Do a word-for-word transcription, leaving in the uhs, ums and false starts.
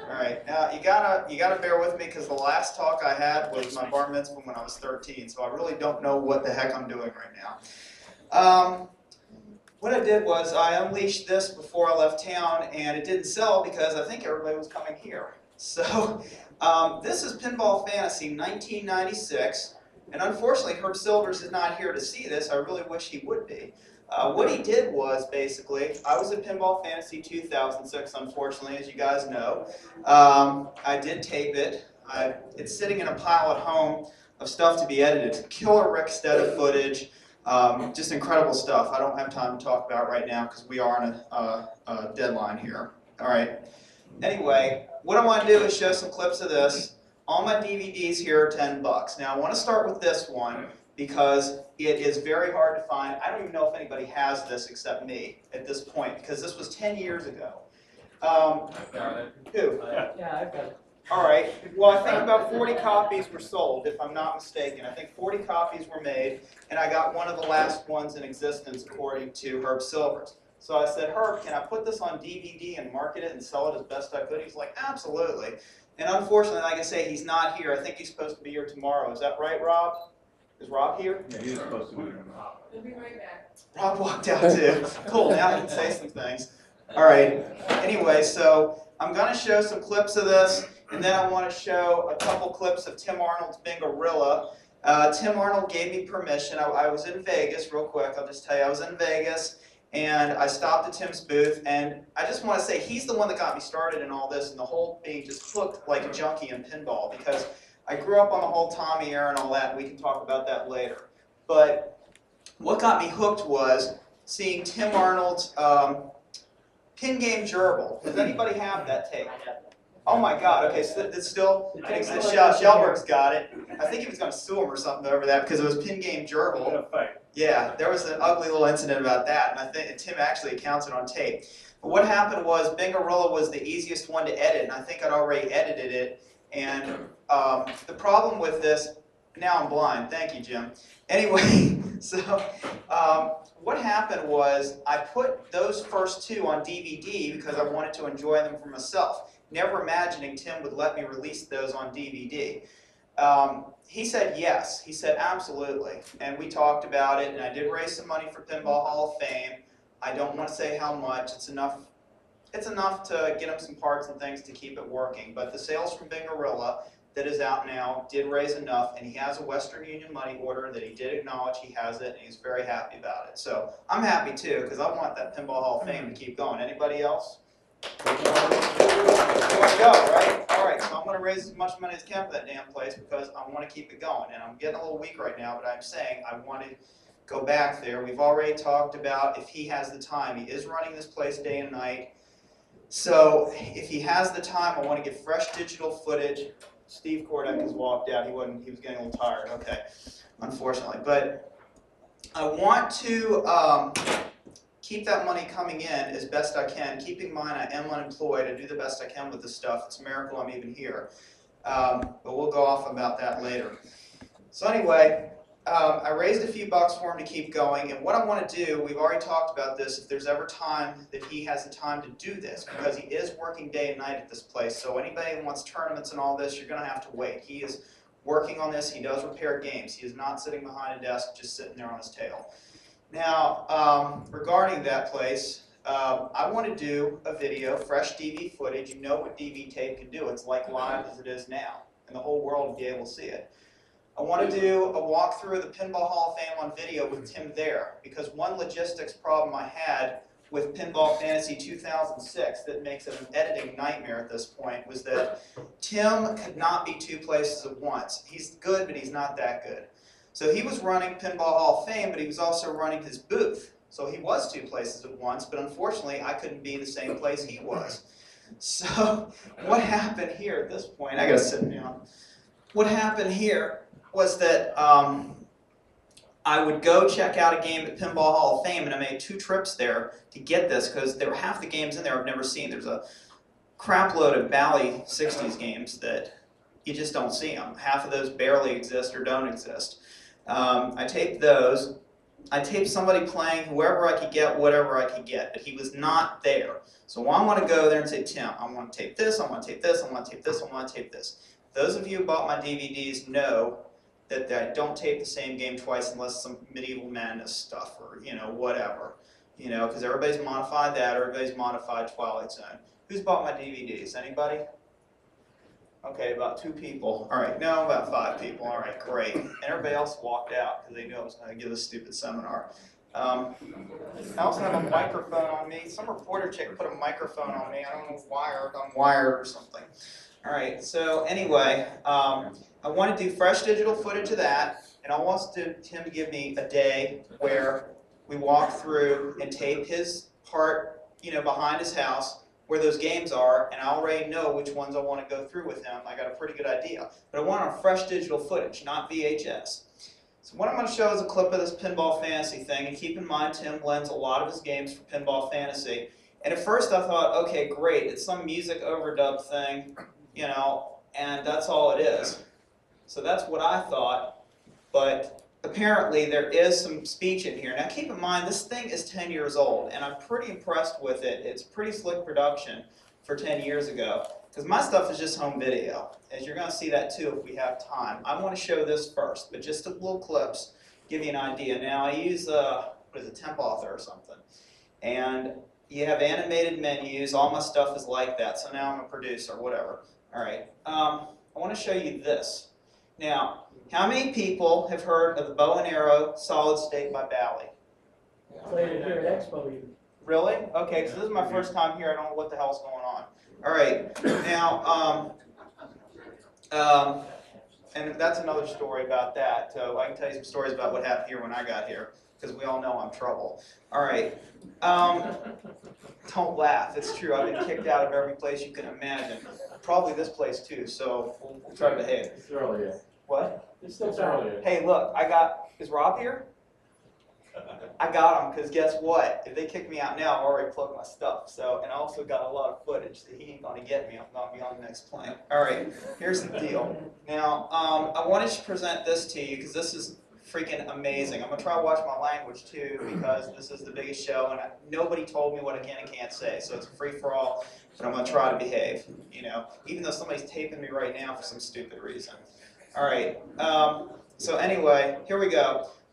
All right, now you gotta you gotta bear with me because the last talk I had was my bar mitzvah when I was thirteen, so I really don't know what the heck I'm doing right now. Um, what I did was I unleashed this before I left town, and it didn't sell because I think everybody was coming here. So um, this is Pinball Fantasy nineteen ninety-six, and unfortunately Herb Silvers is not here to see this. I really wish he would be. Uh, what he did was, basically, I was at Pinball Fantasy two thousand six, unfortunately, as you guys know. Um, I did tape it. I, it's sitting in a pile at home of stuff to be edited. Killer Rick Stead footage, um, just incredible stuff. I don't have time to talk about right now because we are on a, uh, a deadline here. All right. Anyway, what I want to do is show some clips of this. All my D V Ds here are ten bucks. Now, I want to start with this one, because it is very hard to find. I don't even know if anybody has this except me at this point, because this was ten years ago. Um, who? Yeah, I've got it. All right. Well, I think about forty copies were sold, if I'm not mistaken. I think forty copies were made, and I got one of the last ones in existence, according to Herb Silvers. So I said, Herb, can I put this on D V D and market it and sell it as best I could? He's like, absolutely. And unfortunately, like I say, he's not here. I think he's supposed to be here tomorrow. Is that right, Rob? Is Rob here? Yeah, he's supposed to be here. He'll be right back. Rob walked out too. Cool, now I can say some things. All right, anyway, so I'm going to show some clips of this, and then I want to show a couple clips of Tim Arnold's Bingorilla. Uh, Tim Arnold gave me permission. I, I was in Vegas, real quick, I'll just tell you, I was in Vegas, and I stopped at Tim's booth, and I just want to say he's the one that got me started in all this, and the whole thing just looked like a junkie in pinball, because I grew up on the whole Tommy era and all that, and we can talk about that later. But what got me hooked was seeing Tim Arnold's um, Pin Game Gerbil. Does anybody have that tape? Oh my God, okay, so it's still, Shellberg's got it. I think he was going to sue him or something over that because it was Pin Game Gerbil. Yeah, there was an ugly little incident about that, and I think and Tim actually accounts it on tape. But what happened was Bingorilla was the easiest one to edit, and I think I'd already edited it. And um, the problem with this, now I'm blind, thank you, Jim. Anyway, so um, what happened was I put those first two on D V D because I wanted to enjoy them for myself, never imagining Tim would let me release those on D V D. Um, he said yes, he said absolutely, and we talked about it, and I did raise some money for Pinball Hall of Fame. I don't want to say how much, it's enough. It's enough to get him some parts and things to keep it working, but the sales from Bingorilla that is out now did raise enough, and he has a Western Union money order that he did acknowledge he has it, and he's very happy about it. So I'm happy too, because I want that Pinball Hall of Fame to keep going. Anybody else? There we go, right? All right, so I'm going to raise as much money as I can for that damn place because I want to keep it going, and I'm getting a little weak right now, but I'm saying I want to go back there. We've already talked about if he has the time. He is running this place day and night. So if he has the time, I want to get fresh digital footage. Steve Kordek has walked out. He wasn't. He was getting a little tired. Okay, unfortunately, but I want to um, keep that money coming in as best I can. Keeping in mind I am unemployed. I do the best I can with this stuff. It's a miracle I'm even here. Um, but we'll go off about that later. So anyway. Um, I raised a few bucks for him to keep going, and what I want to do, we've already talked about this, if there's ever time that he has the time to do this, because he is working day and night at this place, so anybody who wants tournaments and all this, you're going to have to wait. He is working on this, he does repair games, he is not sitting behind a desk just sitting there on his tail. Now, um, regarding that place, um, I want to do a video, fresh D V footage. You know what D V tape can do, it's like live as it is now, and the whole world will be able to see it. I want to do a walkthrough of the Pinball Hall of Fame on video with Tim there, because one logistics problem I had with Pinball Fantasy two thousand six that makes it an editing nightmare at this point was that Tim could not be two places at once. He's good, but he's not that good. So he was running Pinball Hall of Fame, but he was also running his booth. So he was two places at once, but unfortunately I couldn't be the same place he was. So what happened here at this point, I gotta sit down. What happened here was that um, I would go check out a game at Pinball Hall of Fame, and I made two trips there to get this because there were half the games in there I've never seen. There's a crap load of Bally sixties games that you just don't see them. Half of those barely exist or don't exist. Um, I taped those, I taped somebody playing, whoever I could get, whatever I could get, but he was not there. So I want to go there and say, Tim, I want to tape this, I want to tape this, I want to tape this, I want to tape this. Those of you who bought my D V Ds know that, that I don't tape the same game twice unless some Medieval Madness stuff or, you know, whatever. You know, because everybody's modified that, everybody's modified Twilight Zone. Who's bought my D V Ds? Anybody? Okay, about two people. All right, no, about five people. All right, great. And everybody else walked out because they knew I was going to give a stupid seminar. Um, I also have a microphone on me. Some reporter chick put a microphone on me. I don't know, wired, I'm wired or something. All right, so anyway, um, I want to do fresh digital footage of that, and I want him to give me a day where we walk through and tape his part, you know, behind his house, where those games are, and I already know which ones I want to go through with him. I got a pretty good idea. But I want on fresh digital footage, not V H S. So what I'm going to show is a clip of this Pinball Fantasy thing, and keep in mind Tim lends a lot of his games for Pinball Fantasy. And at first I thought, okay, great, it's some music overdub thing, you know, and that's all it is. So that's what I thought, but apparently there is some speech in here. Now keep in mind, this thing is ten years old, and I'm pretty impressed with it. It's pretty slick production for ten years ago, because my stuff is just home video, as you're going to see that too if we have time. I want to show this first, but just a little clips, give you an idea. Now I use, uh, what is it, Temp Author or something, and you have animated menus. All my stuff is like that, so now I'm a producer, whatever. All right, um, I want to show you this. Now, how many people have heard of the Bow and Arrow Solid State by Bally? Played it here at Expo even. Really? Okay, because this is my first time here. I don't know what the hell's going on. All right, now, um, um, and that's another story about that. So I can tell you some stories about what happened here when I got here, because we all know I'm trouble. All right, um, don't laugh. It's true. I've been kicked out of every place you can imagine. Probably this place too, so we'll, we'll try to behave. It's early yet. What? It's still It's time. early yet. Hey, look, I got, is Rob here? I got him, because guess what? If they kick me out now, I've already plugged my stuff. So, and I also got a lot of footage, so he ain't going to get me. I'm going to be on the next plane. All right, here's the deal. Now, um, I wanted to present this to you, because this is freaking amazing. I'm going to try to watch my language, too, because this is the biggest show, and I, nobody told me what I can and can't say, so it's a free-for-all, but I'm going to try to behave, you know, even though somebody's taping me right now for some stupid reason. All right, um, so anyway, here we go.